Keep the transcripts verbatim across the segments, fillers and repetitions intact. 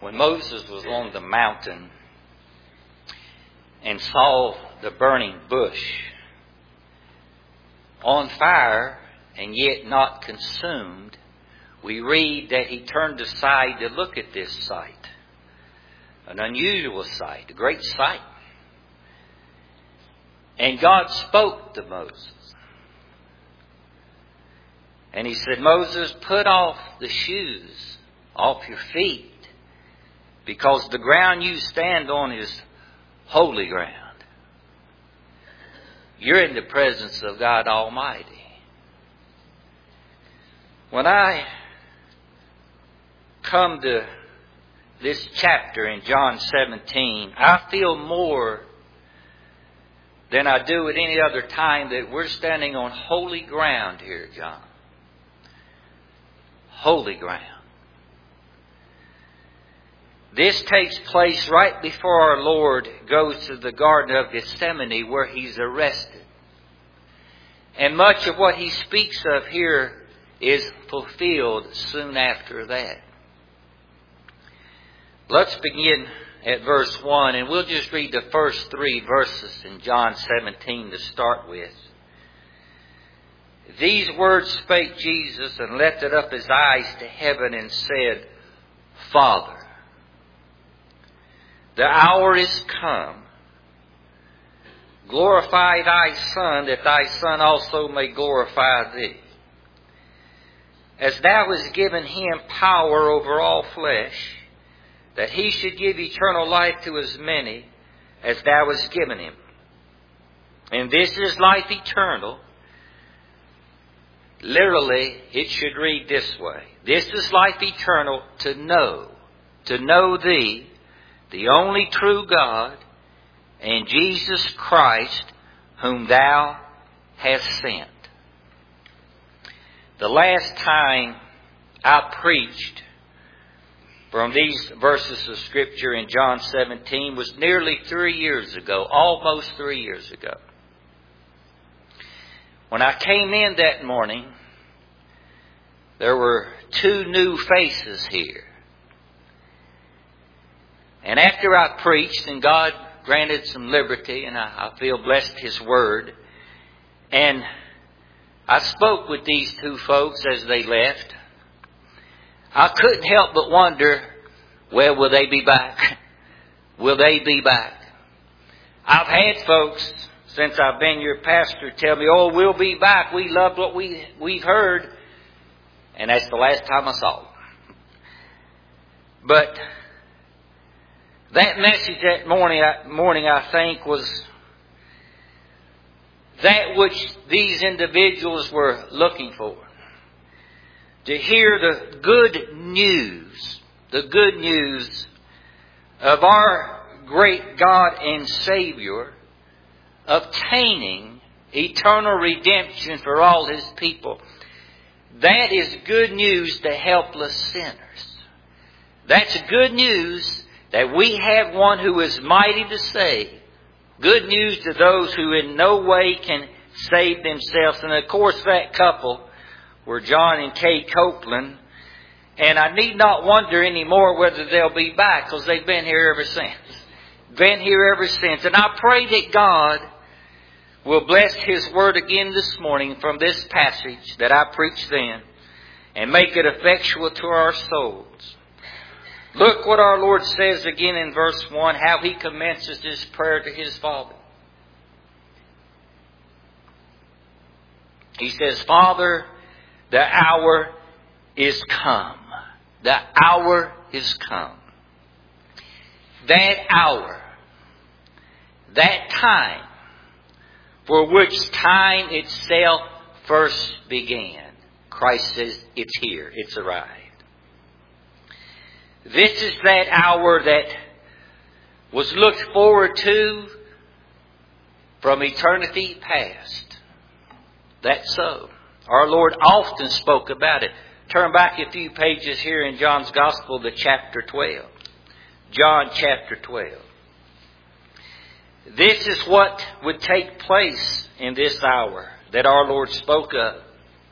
When Moses was on the mountain and saw the burning bush on fire and yet not consumed, we read that he turned aside to look at this sight. An unusual sight, a great sight. And God spoke to Moses. And he said, Moses, put off the shoes off your feet, because the ground you stand on is holy ground. You're in the presence of God Almighty. When I come to this chapter in John seventeen, I feel more than I do at any other time that we're standing on holy ground here, John. Holy ground. This takes place right before our Lord goes to the Garden of Gethsemane, where He's arrested. And much of what He speaks of here is fulfilled soon after that. Let's begin at verse one, and we'll just read the first three verses in John seventeen to start with. These words spake Jesus, and lifted up His eyes to heaven, and said, Father, the hour is come. Glorify Thy Son, that Thy Son also may glorify Thee. As Thou hast given Him power over all flesh, that He should give eternal life to as many as Thou hast given Him. And this is life eternal. Literally, it should read this way. This is life eternal, to know, to know Thee, the only true God, and Jesus Christ, whom Thou hast sent. The last time I preached from these verses of Scripture in John seventeen was nearly three years ago, almost three years ago. When I came in that morning, there were two new faces here. And after I preached, and God granted some liberty, and I, I feel blessed His Word, and I spoke with these two folks as they left, I couldn't help but wonder, well, will they be back? Will they be back? I've had folks, since I've been your pastor, tell me, oh, we'll be back. We loved what we, we've heard. And that's the last time I saw them. But that message that morning, morning, I think, was that which these individuals were looking for. To hear the good news, the good news of our great God and Savior obtaining eternal redemption for all His people. That is good news to helpless sinners. That's good news that we have one who is mighty to save. Good news to those who in no way can save themselves. And of course that couple were John and Kay Copeland. And I need not wonder anymore whether they'll be back, because they've been here ever since. Been here ever since. And I pray that God will bless His Word again this morning from this passage that I preached then, and make it effectual to our souls. Look what our Lord says again in verse one, how He commences His prayer to His Father. He says, Father, the hour is come. The hour is come. That hour, that time, for which time itself first began. Christ says, it's here, it's arrived. This is that hour that was looked forward to from eternity past. That's so. Our Lord often spoke about it. Turn back a few pages here in John's Gospel to chapter twelve. John chapter twelve. This is what would take place in this hour that our Lord spoke of.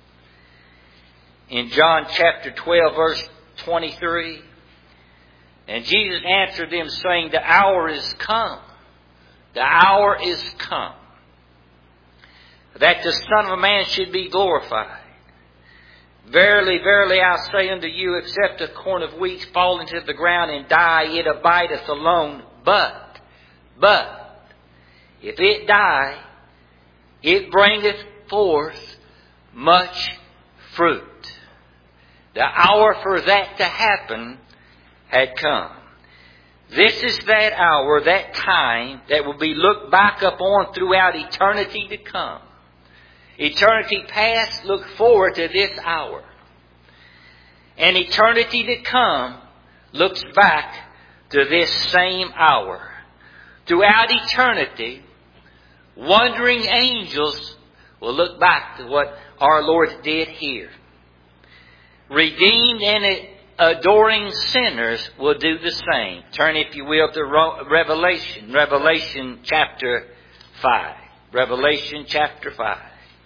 In John chapter twelve, verse twenty-three, And Jesus answered them, saying, the hour is come. The hour is come, that the Son of Man should be glorified. Verily, verily, I say unto you, except a corn of wheat fall into the ground and die, it abideth alone. But, but, if it die, it bringeth forth much fruit. The hour for that to happen had come. This is that hour, that time that will be looked back upon throughout eternity to come. Eternity past, look forward to this hour. And eternity to come looks back to this same hour. Throughout eternity, wandering angels will look back to what our Lord did here. Redeemed and adoring sinners will do the same. Turn, if you will, to Revelation. Revelation chapter five. Revelation chapter five.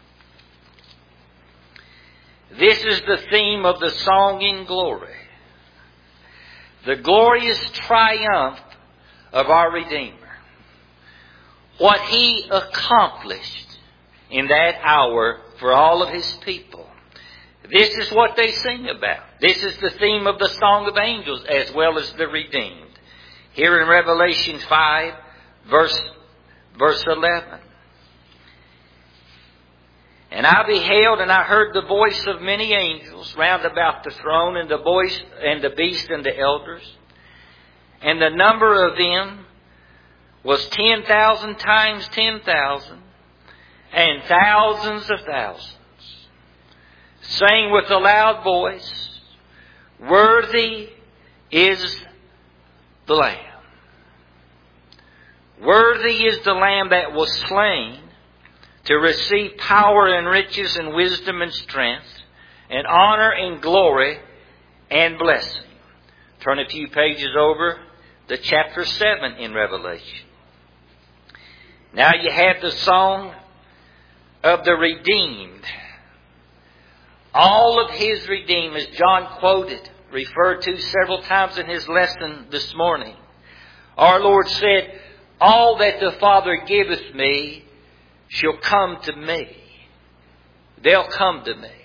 This is the theme of the song in glory. The glorious triumph of our Redeemer. What He accomplished in that hour for all of His people. This is what they sing about. This is the theme of the Song of Angels as well as the redeemed. Here in Revelation five, verse, verse eleven. And I beheld and I heard the voice of many angels round about the throne, and the voice and the beast and the elders. And the number of them was ten thousand times ten thousand, and thousands of thousands, saying with a loud voice, worthy is the Lamb. Worthy is the Lamb that was slain to receive power and riches and wisdom and strength and honor and glory and blessing. Turn a few pages over to chapter seven in Revelation. Now you have the song of the redeemed. All of His redeemed, as John quoted, referred to several times in his lesson this morning. Our Lord said, all that the Father giveth me shall come to me. They'll come to me.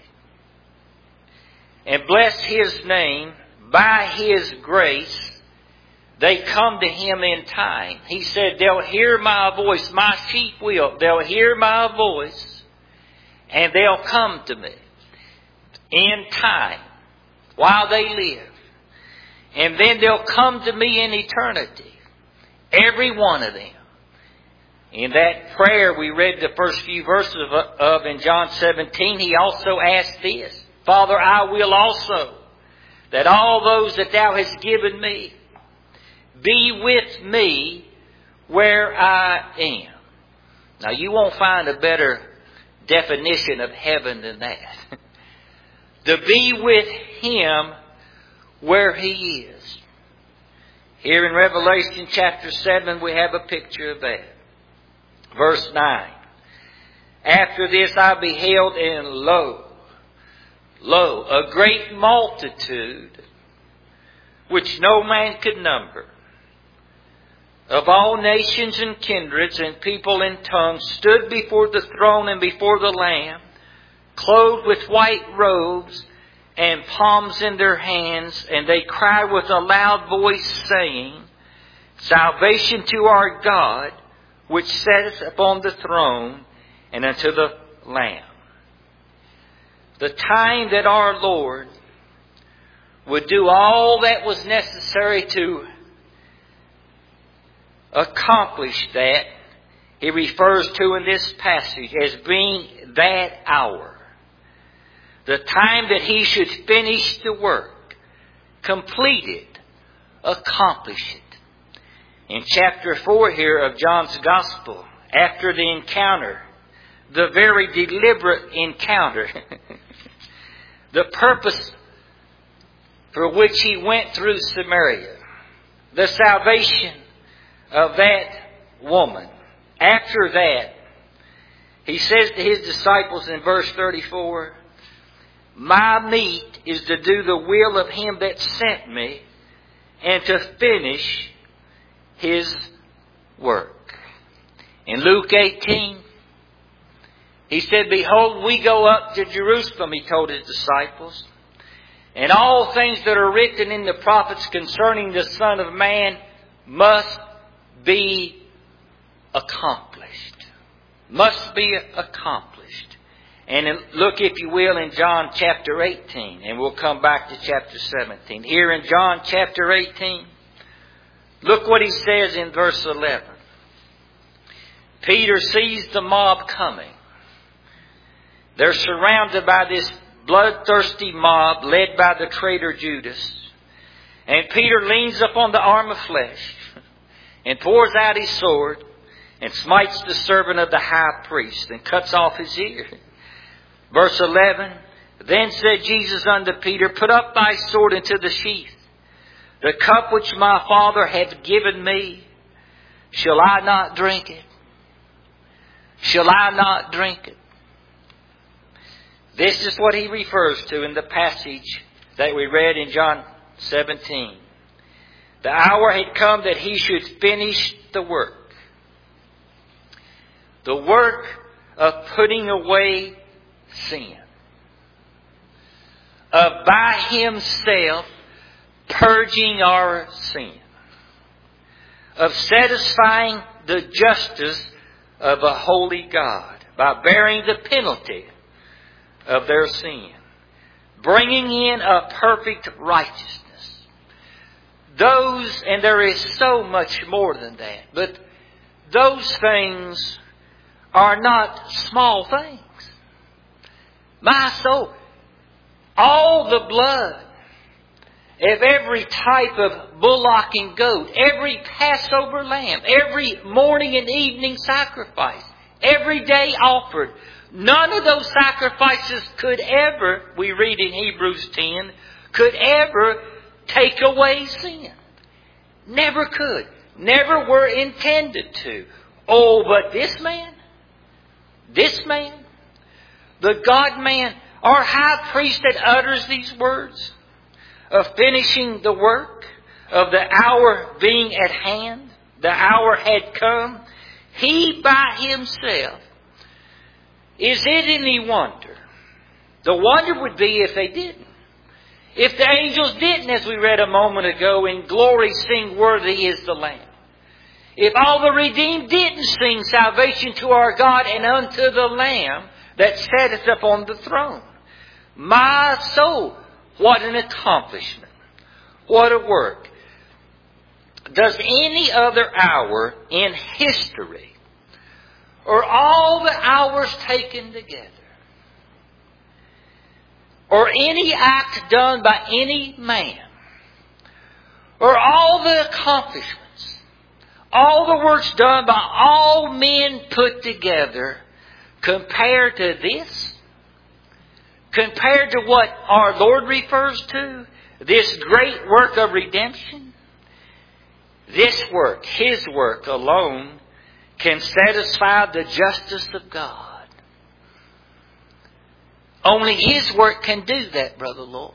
And bless His name. By His grace, they come to Him in time. He said, they'll hear my voice. My sheep will. They'll hear my voice. And they'll come to me in time while they live. And then they'll come to me in eternity. Every one of them. In that prayer we read the first few verses of, of in John seventeen, He also asked this, Father, I will also that all those that Thou hast given me be with me where I am. Now you won't find a better definition of heaven than that. To be with Him where He is. Here in Revelation chapter seven we have a picture of that. Verse nine. After this I beheld, and lo, lo, a great multitude, which no man could number, of all nations and kindreds and people and tongues, stood before the throne and before the Lamb, clothed with white robes and palms in their hands, and they cried with a loud voice, saying, Salvation to our God, which sitteth upon the throne, and unto the Lamb. The time that our Lord would do all that was necessary to accomplish that, He refers to in this passage as being that hour. The time that He should finish the work, complete it, accomplish it. In chapter four here of John's Gospel, after the encounter, the very deliberate encounter, the purpose for which He went through Samaria, the salvation of that woman. After that, He says to His disciples in verse thirty-four, My meat is to do the will of Him that sent me, and to finish His work. In Luke eighteen, He said, "Behold, we go up to Jerusalem," He told His disciples, "and all things that are written in the prophets concerning the Son of Man must be accomplished." Must be accomplished. And look, if you will, in John chapter eighteen, and we'll come back to chapter seventeen. Here in John chapter eighteen, look what He says in verse eleven. Peter sees the mob coming. They're surrounded by this bloodthirsty mob led by the traitor Judas. And Peter leans up on the arm of flesh and pours out his sword and smites the servant of the high priest and cuts off his ear. Verse eleven, "Then said Jesus unto Peter, Put up thy sword into the sheath. The cup which my Father hath given me, shall I not drink it? Shall I not drink it?" This is what He refers to in the passage that we read in John seventeen. The hour had come that He should finish the work. The work of putting away sin. Of by Himself purging our sin. Of satisfying the justice of a holy God by bearing the penalty of their sin. Bringing in a perfect righteousness. Those, and there is so much more than that, but those things are not small things. My soul, all the blood of every type of bullock and goat, every Passover lamb, every morning and evening sacrifice, every day offered, none of those sacrifices could ever, we read in Hebrews ten, could ever take away sin. Never could. Never were intended to. Oh, but this man, this man, the God-man, our high priest that utters these words of finishing the work, of the hour being at hand, the hour had come, He by Himself. Is it any wonder? The wonder would be if they didn't. If the angels didn't, as we read a moment ago, in glory sing, "Worthy is the Lamb." If all the redeemed didn't sing salvation to our God and unto the Lamb that sitteth upon the throne. My soul, what an accomplishment. What a work. Does any other hour in history, or all the hours taken together, or any act done by any man, or all the accomplishments, all the works done by all men put together, compared to this? Compared to what our Lord refers to? This great work of redemption? This work, His work alone, can satisfy the justice of God. Only His work can do that, Brother Lord.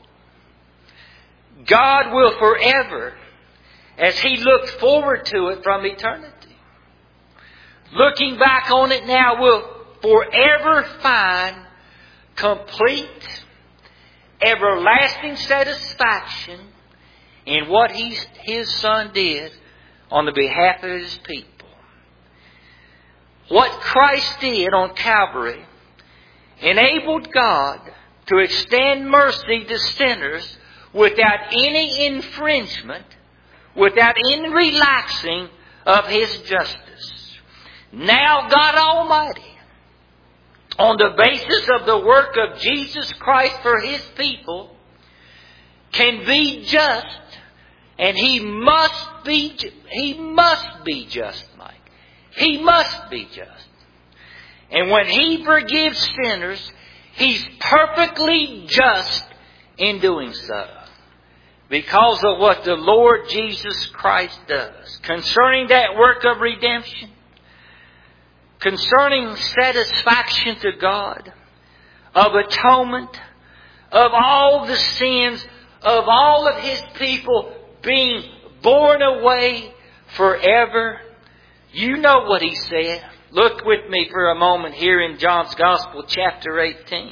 God will forever, as He looked forward to it from eternity, looking back on it now, will forever find complete, everlasting satisfaction in what he's, His Son did on the behalf of His people. What Christ did on Calvary enabled God to extend mercy to sinners without any infringement, without any relaxing of His justice. Now God Almighty, on the basis of the work of Jesus Christ for His people, can be just, and He must be, He must be just, Mike. He must be just. And when He forgives sinners, He's perfectly just in doing so, because of what the Lord Jesus Christ does. Concerning that work of redemption, concerning satisfaction to God, of atonement, of all the sins of all of His people being borne away forever. You know what He said. Look with me for a moment here in John's Gospel, chapter eighteen.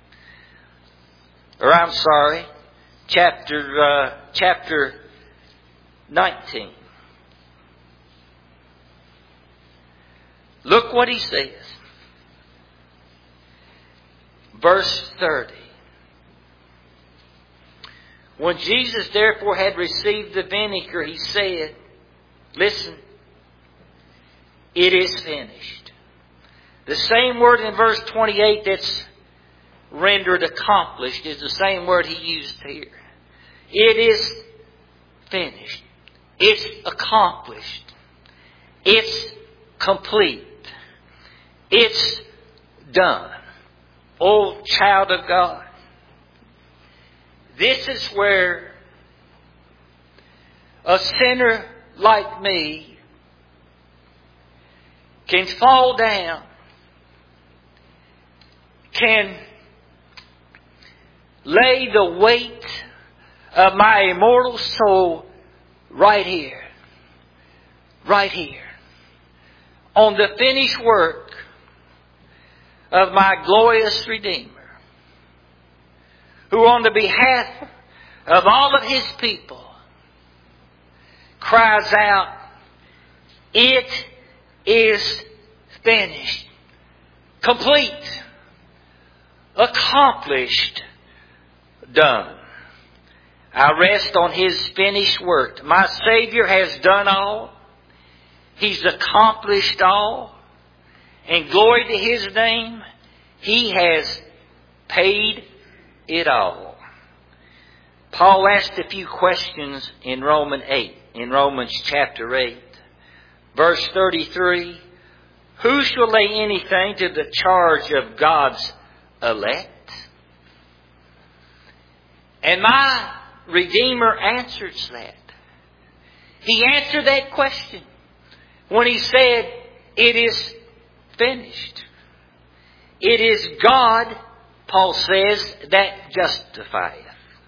Or I'm sorry, chapter uh, chapter nineteen. Look what He says. Verse thirty. When Jesus therefore had received the vinegar, He said, listen, it is finished. The same word in verse twenty-eight that's rendered accomplished is the same word He used here. It is finished. It's accomplished. It's complete. It's done. Oh, child of God, this is where a sinner like me can fall down, can lay the weight of my immortal soul right here, right here, on the finished work of my glorious Redeemer, who on the behalf of all of His people cries out, it is finished, complete, accomplished, done. I rest on His finished work. My Savior has done all. He's accomplished all. And glory to His name, He has paid it all. Paul asked a few questions in Romans eight, in Romans chapter eight. Verse thirty-three, who shall lay anything to the charge of God's elect? And my Redeemer answers that. He answered that question when He said, it is finished. It is God, Paul says, that justifieth.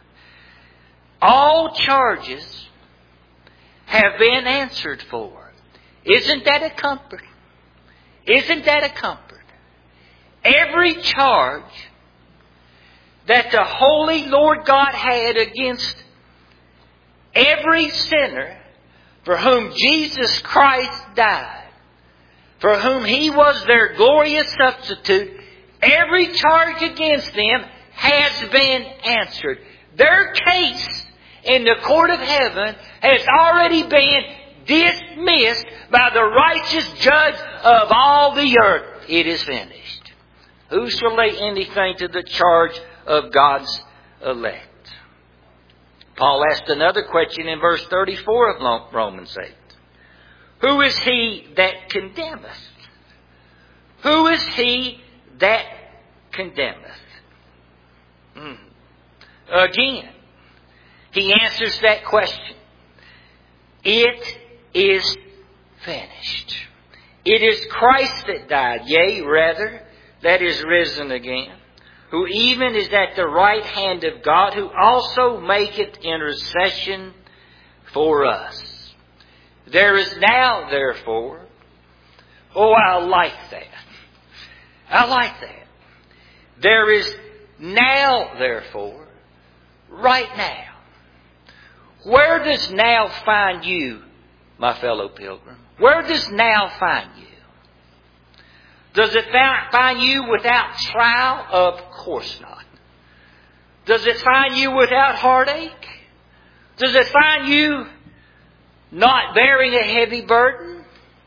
All charges have been answered for. Isn't that a comfort? Isn't that a comfort? Every charge that the Holy Lord God had against every sinner for whom Jesus Christ died, for whom He was their glorious substitute, every charge against them has been answered. Their case in the court of heaven has already been dismissed by the righteous judge of all the earth. It is finished. Who shall lay anything to the charge of God's elect? Paul asked another question in verse thirty-four of Romans eight. Who is he that condemneth? Who is he that condemneth? Mm. Again, he answers that question. It is finished. It is Christ that died, yea, rather, that is risen again, who even is at the right hand of God, who also maketh intercession for us. There is now, therefore, oh, I like that. I like that. There is now, therefore, right now. Where does now find you, my fellow pilgrim? Where does now find you? Does it find you without trial? Of course not. Does it find you without heartache? Does it find you not bearing a heavy burden?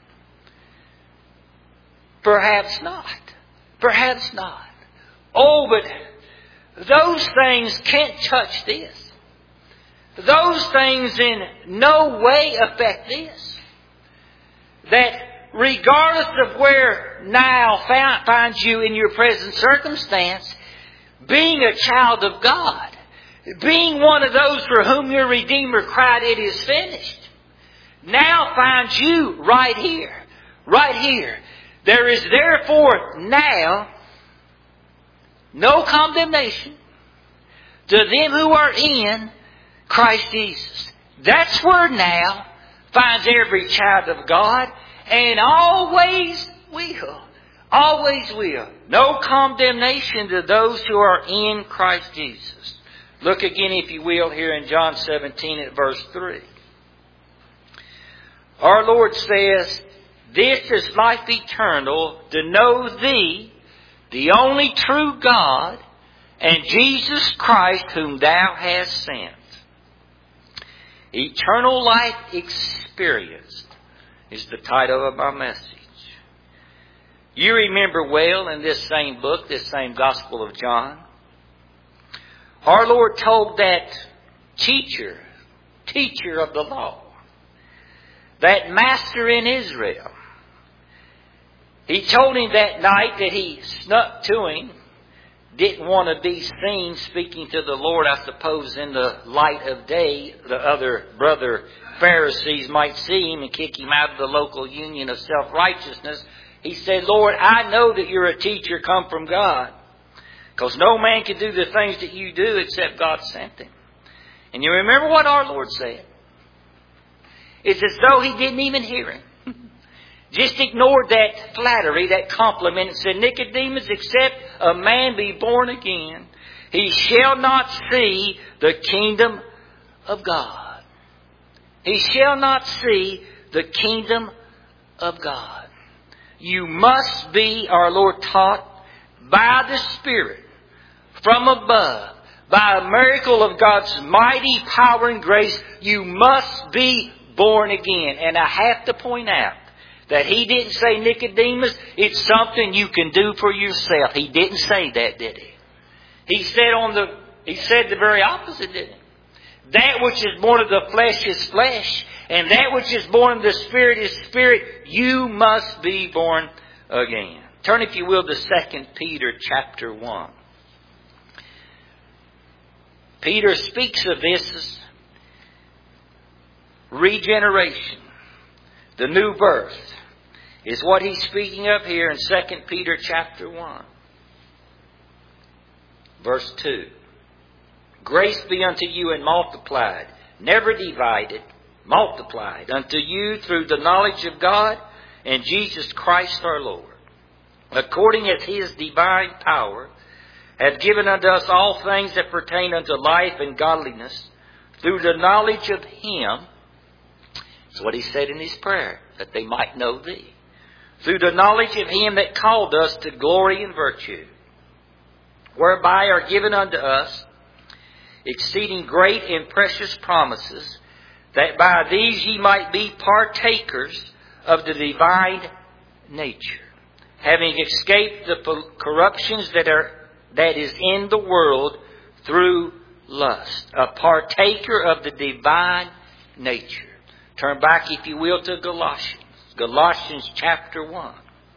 Perhaps not. Perhaps not. Oh, but those things can't touch this. Those things in no way affect this. That regardless of where now finds you in your present circumstance, being a child of God, being one of those for whom your Redeemer cried, it is finished, now finds you right here. Right here. There is therefore now no condemnation to them who are in Christ Jesus. That's where now finds every child of God, and always will. Always will. No condemnation to those who are in Christ Jesus. Look again, if you will, here in John seventeen at verse three. Our Lord says, "This is life eternal, to know Thee, the only true God, and Jesus Christ whom Thou hast sent." Eternal life experienced is the title of my message. You remember well in this same book, this same Gospel of John, our Lord told that teacher, teacher of the law, that master in Israel, He told him that night that he snuck to him, didn't want to be seen speaking to the Lord, I suppose, in the light of day. The other brother Pharisees might see him and kick him out of the local union of self-righteousness. He said, "Lord, I know that you're a teacher come from God, because no man can do the things that you do except God sent him." And you remember what our Lord said? It's as though He didn't even hear him. Just ignored that flattery, that compliment, and said, "Nicodemus, except a man be born again, he shall not see the kingdom of God." He shall not see the kingdom of God. You must be, our Lord taught, by the Spirit, from above, by a miracle of God's mighty power and grace, you must be born again. And I have to point out that He didn't say, "Nicodemus, it's something you can do for yourself." He didn't say that, did He? He said on the He said the very opposite, didn't He? That which is born of the flesh is flesh, and that which is born of the Spirit is spirit. You must be born again. Turn, if you will, to Second Peter chapter one. Peter speaks of this as regeneration, the new birth, is what he's speaking of here in Second Peter chapter one. Verse two. "Grace be unto you and multiplied, never divided, multiplied unto you through the knowledge of God and Jesus Christ our Lord, according as His divine power hath given unto us all things that pertain unto life and godliness, through the knowledge of Him." That's what he said in his prayer, "that they might know Thee. Through the knowledge of Him that called us to glory and virtue, whereby are given unto us exceeding great and precious promises, that by these ye might be partakers of the divine nature, having escaped the corruptions that are that is in the world through lust." A partaker of the divine nature. Turn back, if you will, to Galatians. Galatians chapter one.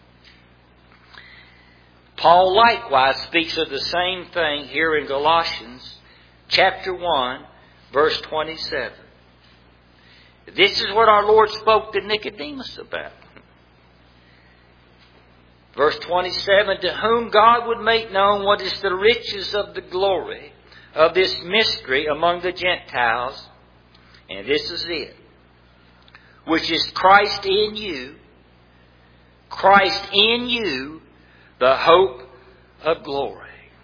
Paul likewise speaks of the same thing here in Galatians chapter one, verse twenty-seven. This is what our Lord spoke to Nicodemus about. Verse twenty-seven, "To whom God would make known what is the riches of the glory of this mystery among the Gentiles," and this is it, "which is Christ in you, Christ in you, the hope of glory."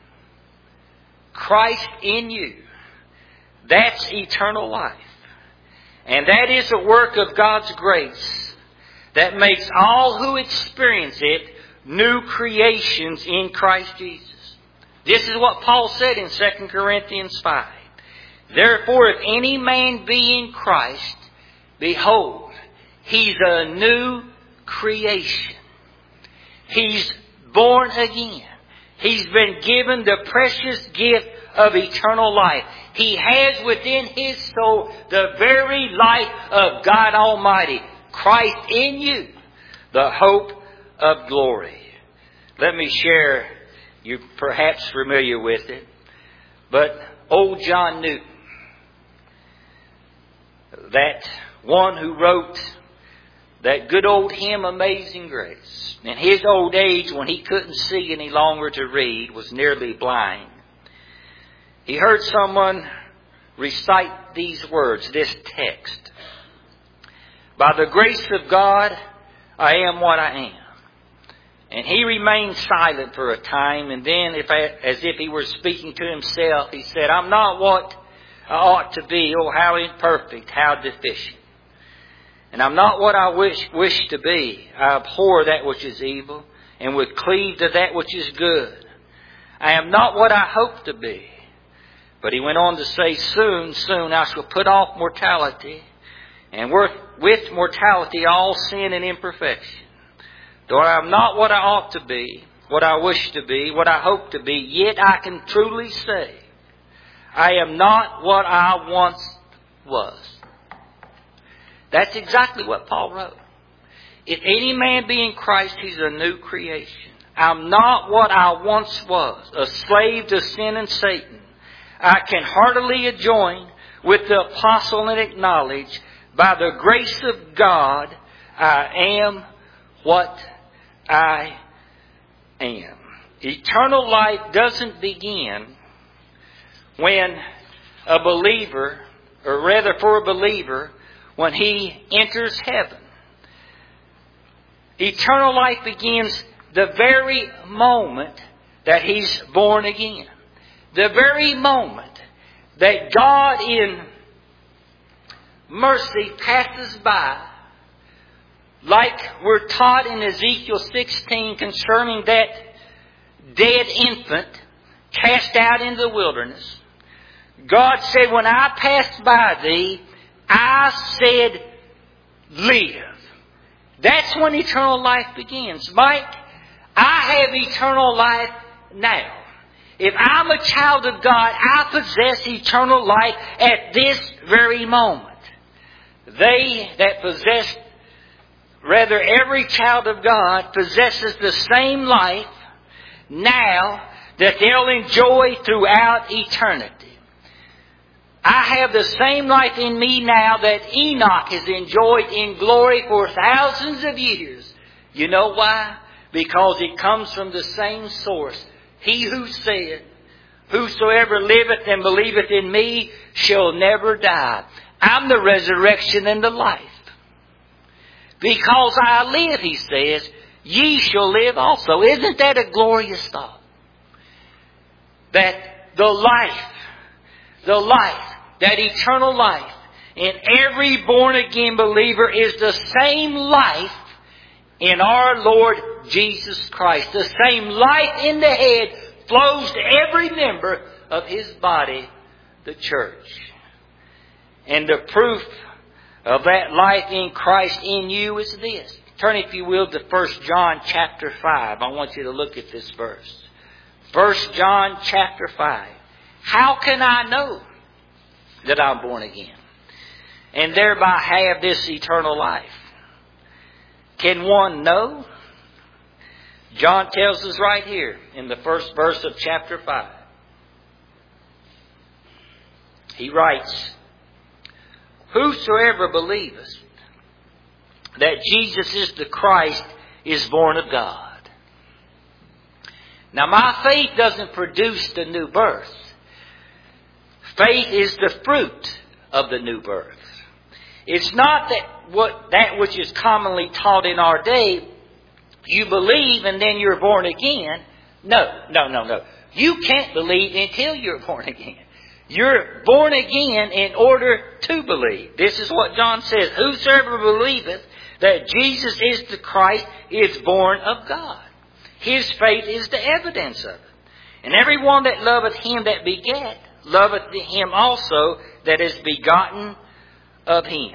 Christ in you. That's eternal life. And that is a work of God's grace that makes all who experience it new creations in Christ Jesus. This is what Paul said in Second Corinthians five. "Therefore, if any man be in Christ, behold, he's a new creation." He's born again. He's been given the precious gift of eternal life. He has within his soul the very life of God Almighty. Christ in you, the hope of glory. Let me share, you're perhaps familiar with it, but old John Newton, that one who wrote that good old hymn, Amazing Grace. In his old age, when he couldn't see any longer to read, was nearly blind, he heard someone recite these words, this text. By the grace of God, I am what I am. And he remained silent for a time, and then, if I, as if he were speaking to himself, he said, I'm not what I ought to be. Oh, how imperfect, how deficient. And I'm not what I wish, wish to be. I abhor that which is evil, and would cleave to that which is good. I am not what I hope to be. But he went on to say, soon, soon I shall put off mortality, and with mortality all sin and imperfection. Though I am not what I ought to be, what I wish to be, what I hope to be, yet I can truly say, I am not what I once was. That's exactly what Paul wrote. If any man be in Christ, he's a new creation. I'm not what I once was, a slave to sin and Satan. I can heartily join with the apostle and acknowledge, by the grace of God, I am what I am. Eternal life doesn't begin when a believer, or rather for a believer, when he enters heaven. Eternal life begins the very moment that he's born again. The very moment that God in mercy passes by, like we're taught in Ezekiel sixteen concerning that dead infant cast out in the wilderness. God said, when I passed by thee, I said, live. That's when eternal life begins. Mike, I have eternal life now. If I'm a child of God, I possess eternal life at this very moment. They that possess, rather every child of God possesses the same life now that they'll enjoy throughout eternity. I have the same life in me now that Enoch has enjoyed in glory for thousands of years. You know why? Because it comes from the same source. He who said, whosoever liveth and believeth in me shall never die. I'm the resurrection and the life. Because I live, he says, ye shall live also. Isn't that a glorious thought? That the life, the life, that eternal life in every born-again believer is the same life in our Lord Jesus Christ. The same life in the head flows to every member of His body, the church. And the proof of that life in Christ in you is this. Turn, if you will, to First John chapter five. I want you to look at this verse. First John chapter five. How can I know that I'm born again and thereby have this eternal life? Can one know? John tells us right here in the first verse of chapter five. He writes, whosoever believeth that Jesus is the Christ is born of God. Now, my faith doesn't produce the new birth. Faith is the fruit of the new birth. It's not that what that which is commonly taught in our day, you believe and then you're born again. No, no, no, no. You can't believe until you're born again. You're born again in order to believe. This is what John says. Whosoever believeth that Jesus is the Christ is born of God. His faith is the evidence of it. And everyone that loveth him that begat, loveth him also that is begotten of him.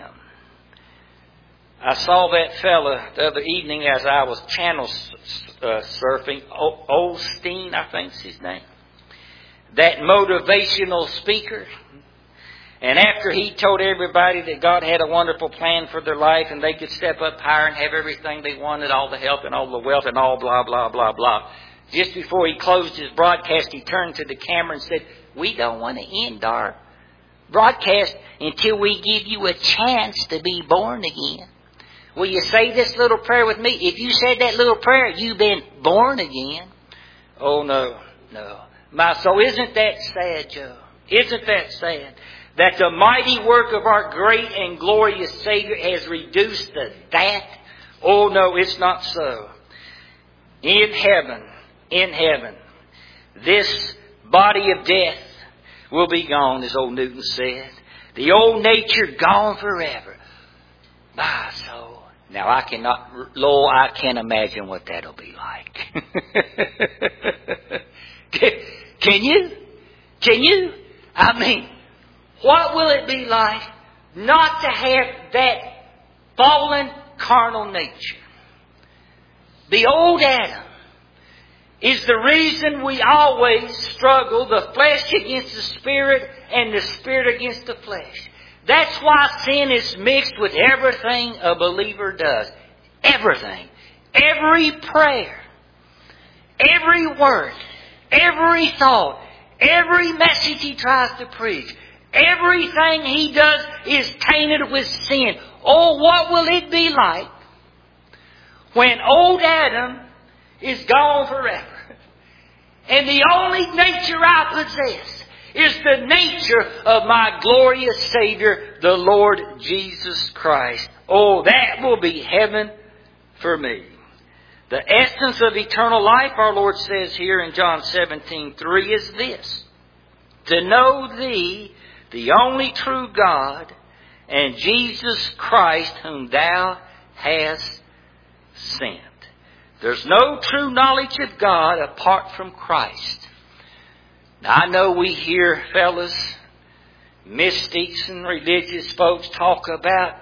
I saw that fella the other evening as I was channel uh, surfing. O- Osteen, I think's his name. That motivational speaker. And after he told everybody that God had a wonderful plan for their life and they could step up higher and have everything they wanted, all the help and all the wealth and all blah, blah, blah, blah. Just before he closed his broadcast, he turned to the camera and said, we don't want to end our broadcast until we give you a chance to be born again. Will you say this little prayer with me? If you said that little prayer, you've been born again. Oh, no, no. My soul, isn't that sad, Joe? Isn't that sad? that the mighty work of our great and glorious Savior has reduced to that? Oh no, it's not so. In heaven, in heaven, this body of death will be gone, as old Newton said. The old nature gone forever. My soul. Now I cannot, Lord, I can't imagine what that'll be like. Can you? Can you? I mean, what will it be like not to have that fallen carnal nature? The old Adam is the reason we always struggle, the flesh against the spirit and the spirit against the flesh. That's why sin is mixed with everything a believer does. Everything. Every prayer. Every word. Every thought. Every message he tries to preach. Everything he does is tainted with sin. Oh, what will it be like when old Adam is gone forever? And the only nature I possess is the nature of my glorious Savior, the Lord Jesus Christ. Oh, that will be heaven for me. The essence of eternal life, our Lord says here in John seventeen three, is this: to know Thee, the only true God, and Jesus Christ whom Thou hast sent. There's no true knowledge of God apart from Christ. Now, I know we hear fellas, mystics and religious folks talk about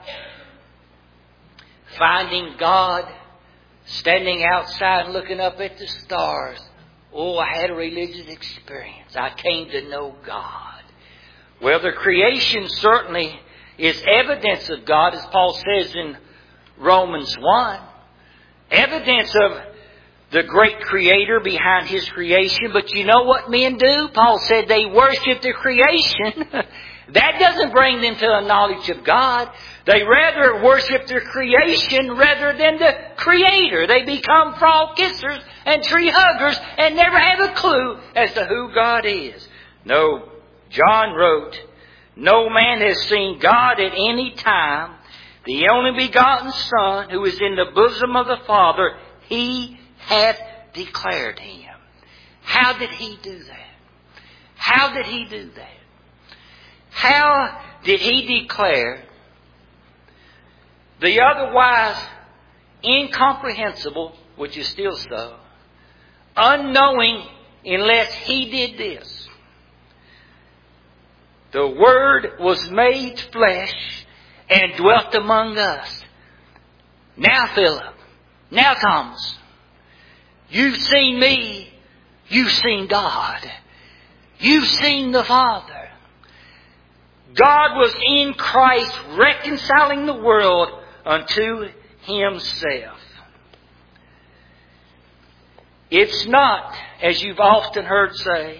finding God, standing outside and looking up at the stars. Oh, I had a religious experience. I came to know God. Well, the creation certainly is evidence of God, as Paul says in Romans one. Evidence of the great Creator behind His creation. But you know what men do? Paul said they worship the creation. That doesn't bring them to a knowledge of God. They rather worship their creation rather than the Creator. They become frog kissers and tree huggers and never have a clue as to who God is. No, John wrote, no man has seen God at any time. The only begotten Son, who is in the bosom of the Father, He hath declared Him. How did He do that? How did He do that? How did He declare the otherwise incomprehensible, which is still so, unknowing unless He did this? The Word was made flesh and dwelt among us. Now, Philip, now, Thomas, you've seen me, you've seen God. You've seen the Father. God was in Christ reconciling the world unto Himself. It's not, as you've often heard say,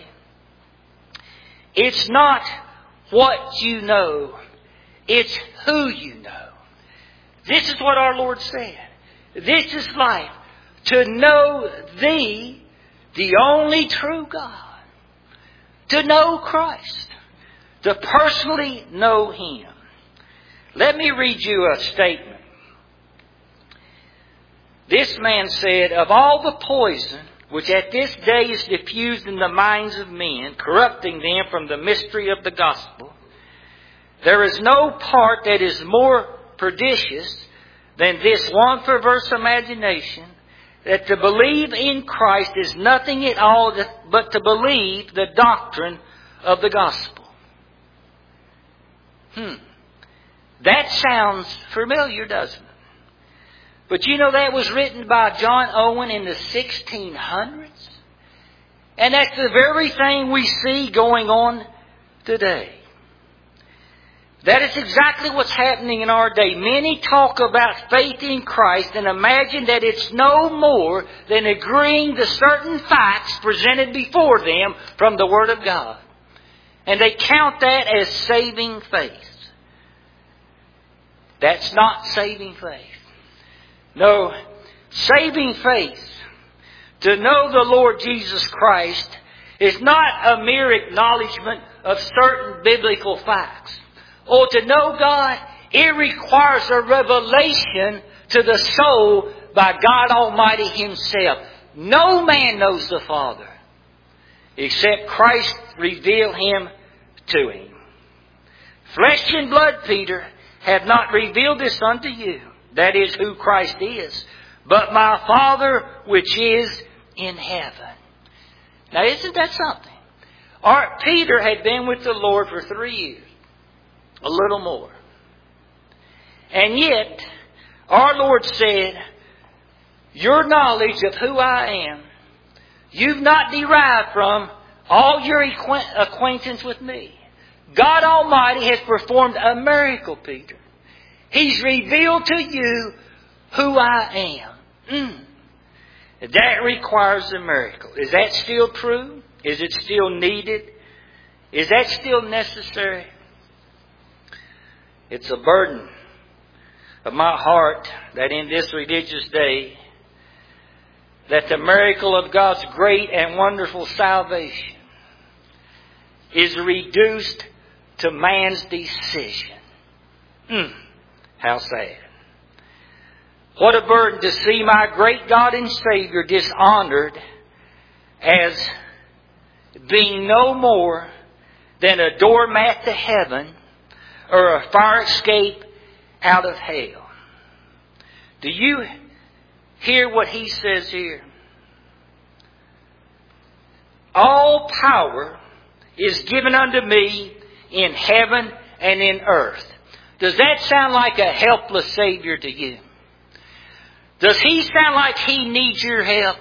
it's not what you know, it's who you know. This is what our Lord said. This is life. To know Thee, the only true God. To know Christ. To personally know Him. Let me read you a statement. This man said, of all the poison which at this day is diffused in the minds of men, corrupting them from the mystery of the gospel, there is no part that is more pernicious than this one perverse imagination, that to believe in Christ is nothing at all but to believe the doctrine of the gospel. Hmm. That sounds familiar, doesn't it? But you know that was written by John Owen in the sixteen hundreds? And that's the very thing we see going on today. That is exactly what's happening in our day. Many talk about faith in Christ and imagine that it's no more than agreeing to certain facts presented before them from the Word of God. And they count that as saving faith. That's not saving faith. No, saving faith, to know the Lord Jesus Christ, is not a mere acknowledgement of certain biblical facts. Oh, to know God, it requires a revelation to the soul by God Almighty Himself. No man knows the Father except Christ reveal Him to him. Flesh and blood, Peter, have not revealed this unto you. That is who Christ is. But my Father which is in heaven. Now isn't that something? Our, Peter had been with the Lord for three years. A little more. And yet, our Lord said, your knowledge of who I am, you've not derived from all your acquaintance with me. God Almighty has performed a miracle, Peter. He's revealed to you who I am. Mm. That requires a miracle. Is that still true? Is it still needed? Is that still necessary? It's a burden of my heart that in this religious day, that the miracle of God's great and wonderful salvation is reduced to man's decision. Mm, how sad. What a burden to see my great God and Savior dishonored as being no more than a doormat to heaven or a fire escape out of hell. Do you hear what he says here? All power is given unto me in heaven and in earth. Does that sound like a helpless Savior to you? Does He sound like He needs your help?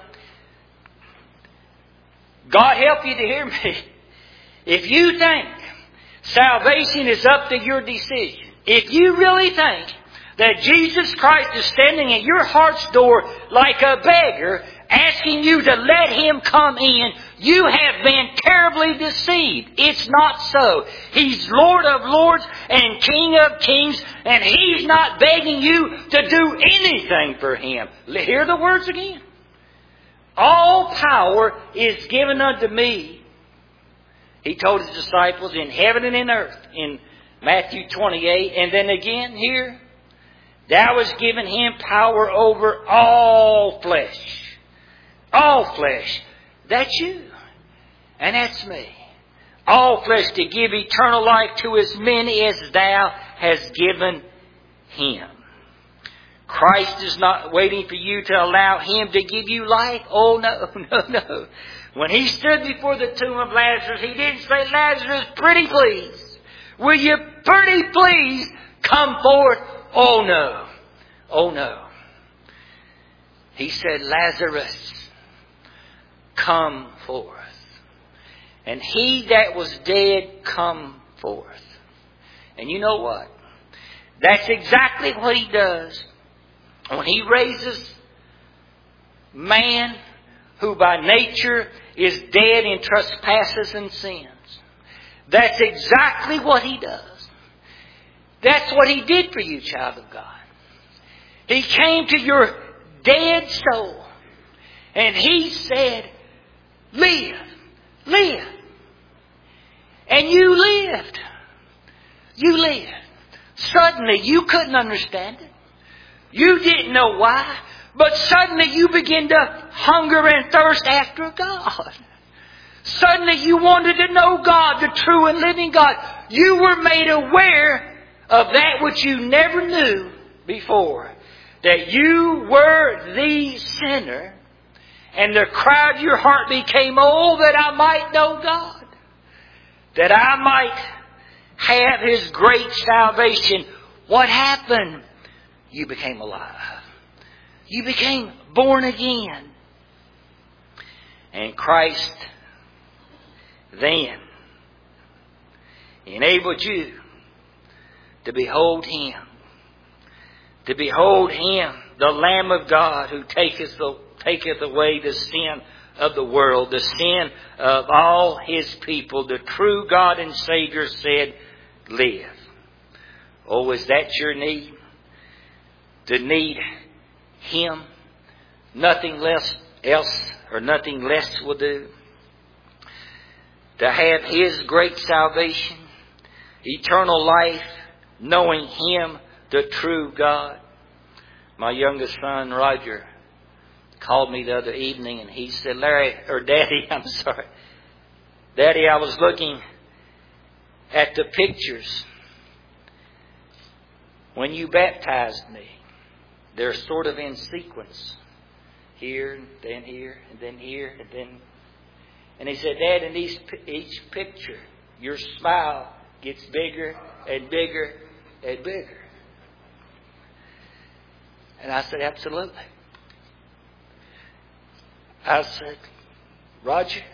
God help you to hear me. If you think salvation is up to your decision, if you really think that Jesus Christ is standing at your heart's door like a beggar, asking you to let Him come in, you have been terribly deceived. It's not so. He's Lord of lords and King of kings, and He's not begging you to do anything for Him. Hear the words again. All power is given unto me. He told His disciples in heaven and in earth in Matthew twenty-eight. And then again here, thou hast given Him power over all flesh. All flesh. That's you. And that's me. All flesh, to give eternal life to as many as thou hast given Him. Christ is not waiting for you to allow Him to give you life. Oh, no, no, no. When He stood before the tomb of Lazarus, He didn't say, Lazarus, pretty please, will you pretty please come forth? Oh, no. Oh, no. He said, Lazarus, come forth. And he that was dead, come forth. And you know what? That's exactly what He does. When He raises man who by nature is dead in trespasses and sins. That's exactly what He does. That's what He did for you, child of God. He came to your dead soul and He said, live, live. And you lived. You lived. Suddenly you couldn't understand it. You didn't know why. But suddenly you began to hunger and thirst after God. Suddenly you wanted to know God, the true and living God. You were made aware of that which you never knew before. That you were the sinner. And the cry of your heart became, oh, that I might know God. That I might have His great salvation. What happened? You became alive. You became born again. And Christ then enabled you to behold Him. To behold Him, the Lamb of God, who taketh, the, taketh away the sin of the world, the sin of all His people. The true God and Savior said, live. Oh, is that your need? To need Him? Nothing less else or nothing less will do. to have His great salvation, eternal life, knowing Him, the true God. My youngest son, Roger, called me the other evening and he said, Larry, or Daddy, I'm sorry. Daddy, I was looking at the pictures when you baptized me. They're sort of in sequence. Here, and then here, and then here, and then... And he said, Dad, in each, each picture, your smile gets bigger and bigger and bigger. And I said, absolutely. I said, Roger,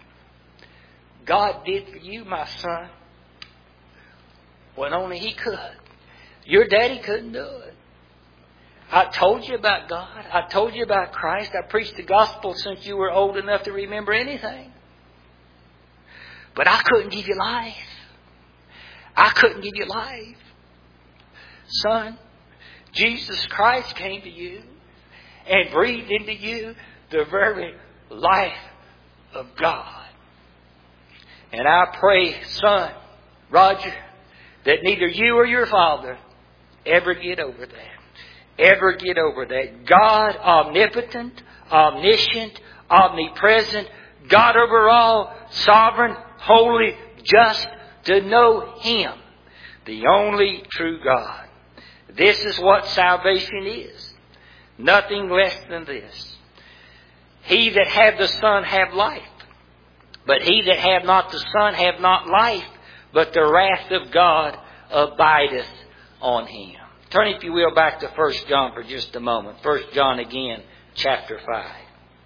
God did for you, my son, what only He could. Your daddy couldn't do it. I told you about God. I told you about Christ. I preached the gospel since you were old enough to remember anything. But I couldn't give you life. I couldn't give you life. Son, Jesus Christ came to you and breathed into you the very life of God. And I pray, son, Roger, that neither you or your father ever get over that. Ever get over that. God, omnipotent, omniscient, omnipresent, God over all, sovereign, holy, just, to know Him, the only true God. This is what salvation is. Nothing less than this. He that hath the Son have life. But he that hath not the Son have not life, but the wrath of God abideth on him. Turn, if you will, back to First John for just a moment. First John again, chapter five.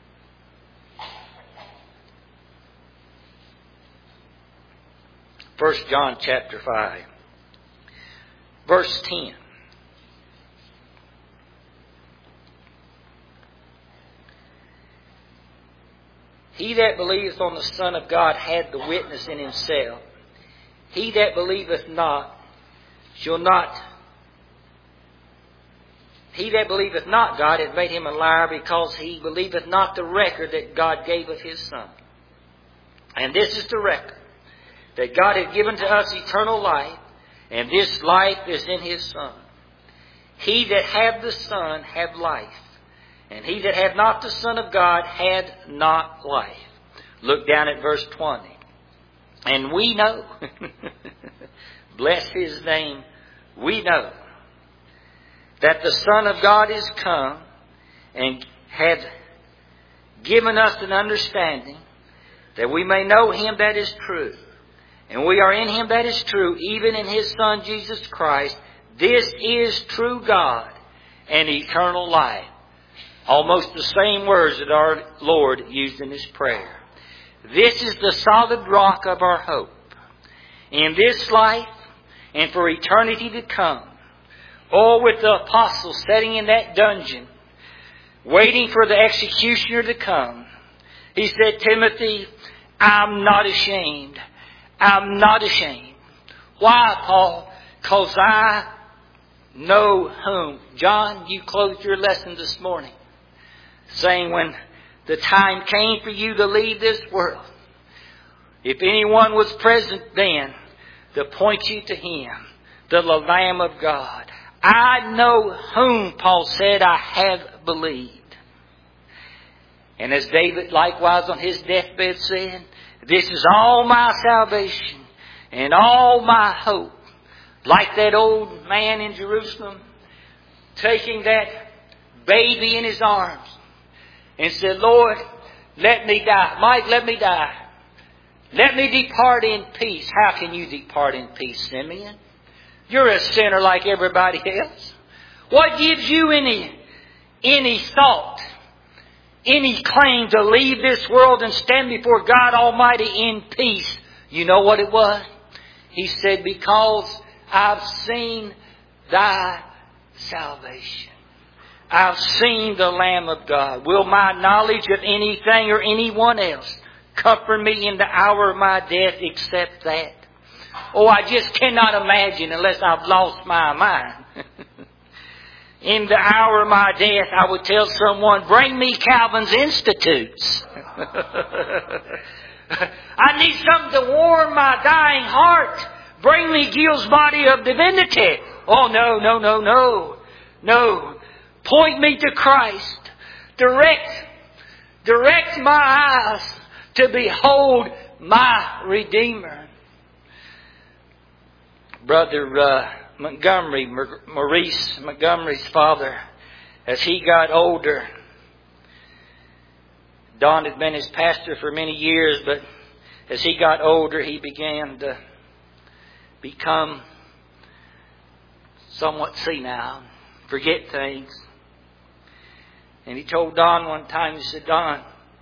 First John chapter five. Verse ten. He that believeth on the Son of God hath the witness in himself. He that believeth not shall not... He that believeth not God hath made him a liar, because he believeth not the record that God gave of His Son. And this is the record, that God hath given to us eternal life, and this life is in His Son. He that hath the Son hath life, and he that hath not the Son of God had not life. Look down at verse twenty. And we know, bless His name, we know that the Son of God is come and hath given us an understanding that we may know Him that is true. And we are in Him that is true, even in His Son Jesus Christ. This is true God and eternal life. Almost the same words that our Lord used in His prayer. This is the solid rock of our hope. In this life and for eternity to come. Oh, with the apostles sitting in that dungeon, waiting for the executioner to come. He said, Timothy, I'm not ashamed. I'm not ashamed. Why, Paul? Because I know whom. John, you closed your lesson this morning saying when the time came for you to leave this world, if anyone was present then, to point you to Him, the Lamb of God. I know whom, Paul said, I have believed. And as David likewise on his deathbed said, this is all my salvation and all my hope. Like that old man in Jerusalem taking that baby in his arms and said, Lord, let me die. Mike, let me die. Let me depart in peace. How can you depart in peace, Simeon? You're a sinner like everybody else. What gives you any, any thought, any claim to leave this world and stand before God Almighty in peace? You know what it was? He said, because I've seen thy salvation. I've seen the Lamb of God. Will my knowledge of anything or anyone else comfort me in the hour of my death except that? Oh, I just cannot imagine unless I've lost my mind. In the hour of my death, I would tell someone, bring me Calvin's Institutes. I need something to warm my dying heart. Bring me Gil's body of divinity. Oh, no, no, no, no. No. Point me to Christ. Direct, direct my eyes to behold my Redeemer. Brother uh, Montgomery, Maurice Montgomery's father, as he got older, Don had been his pastor for many years, but as he got older, he began to become somewhat senile, forget things. And he told Don one time, he said, Don,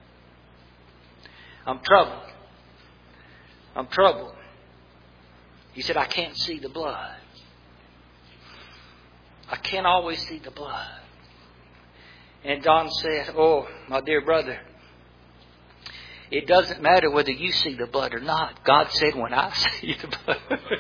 I'm troubled. I'm troubled. He said, I can't see the blood. I can't always see the blood. And Don said, oh, my dear brother, it doesn't matter whether you see the blood or not. God said, when I see the blood,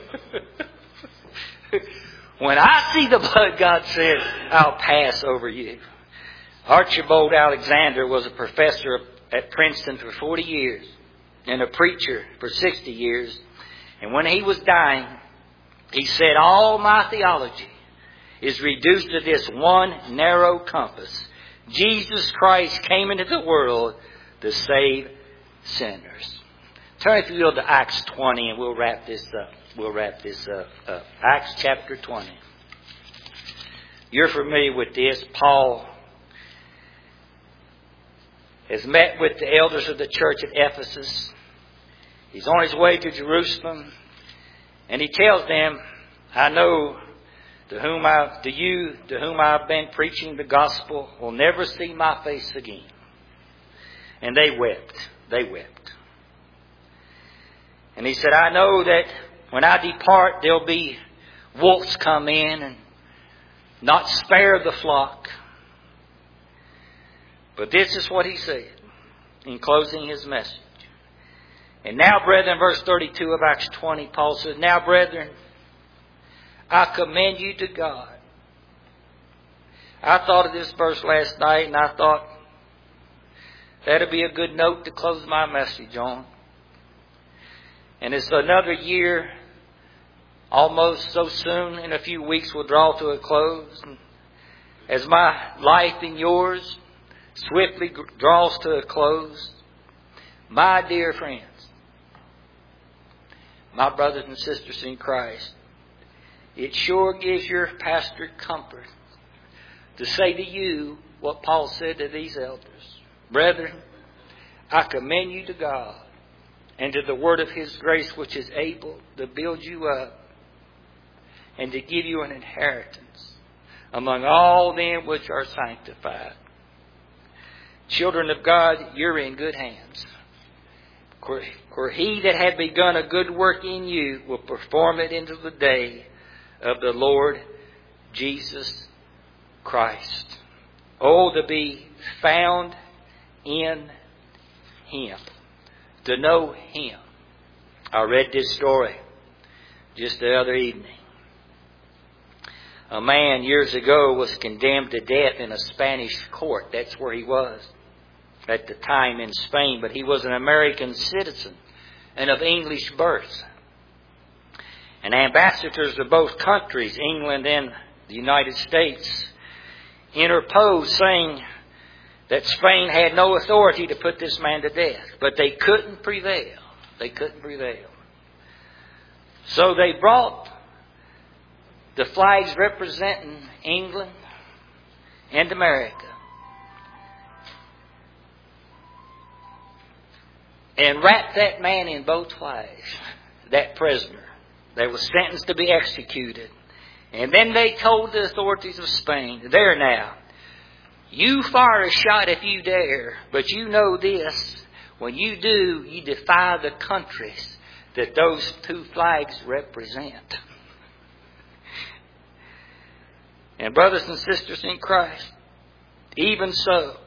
when I see the blood, God said, I'll pass over you. Archibald Alexander was a professor at Princeton for forty years and a preacher for sixty years. And when he was dying, he said, all my theology is reduced to this one narrow compass. Jesus Christ came into the world to save sinners. Turn, if you will, to Acts twenty, and we'll wrap this up. We'll wrap this up. up. Acts chapter twenty. You're familiar with this. Paul has met with the elders of the church at Ephesus. He's on his way to Jerusalem, and he tells them, I know to whom I, to you, to whom I've been preaching the gospel, will never see my face again. And they wept. They wept. And he said, I know that when I depart, there'll be wolves come in and not spare the flock. But this is what he said in closing his message. And now, brethren, verse thirty-two of Acts twenty, Paul says, now, brethren, I commend you to God. I thought of this verse last night, and I thought that'd be a good note to close my message on. And it's another year, almost so soon, in a few weeks, will draw to a close. And as my life and yours swiftly draws to a close, my dear friends, my brothers and sisters in Christ, it sure gives your pastor comfort to say to you what Paul said to these elders. Brethren, I commend you to God and to the word of His grace, which is able to build you up and to give you an inheritance among all them which are sanctified. Children of God, you're in good hands. For He that had begun a good work in you will perform it into the day of the Lord Jesus Christ. Oh, to be found in Him, to know Him. I read this story just the other evening. A man years ago was condemned to death in a Spanish court. That's where he was at the time, in Spain. But he was an American citizen and of English birth. And ambassadors of both countries, England and the United States, interposed, saying that Spain had no authority to put this man to death. But they couldn't prevail. They couldn't prevail. So they brought the flags representing England and America, and wrapped that man in both flags, that prisoner that was sentenced to be executed. And then they told the authorities of Spain, there now, you fire a shot if you dare, but you know this, when you do, you defy the countries that those two flags represent. And brothers and sisters in Christ, even so,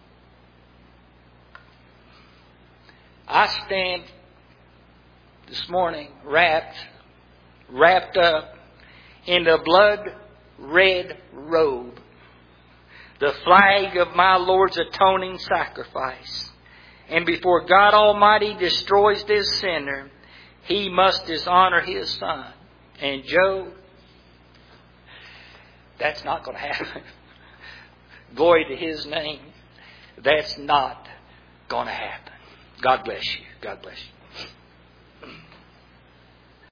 I stand this morning wrapped, wrapped up in the blood-red robe, the flag of my Lord's atoning sacrifice. and before God Almighty destroys this sinner, he must dishonor his Son. And Joe, that's not going to happen. Glory to His name. That's not going to happen. God bless you. God bless you.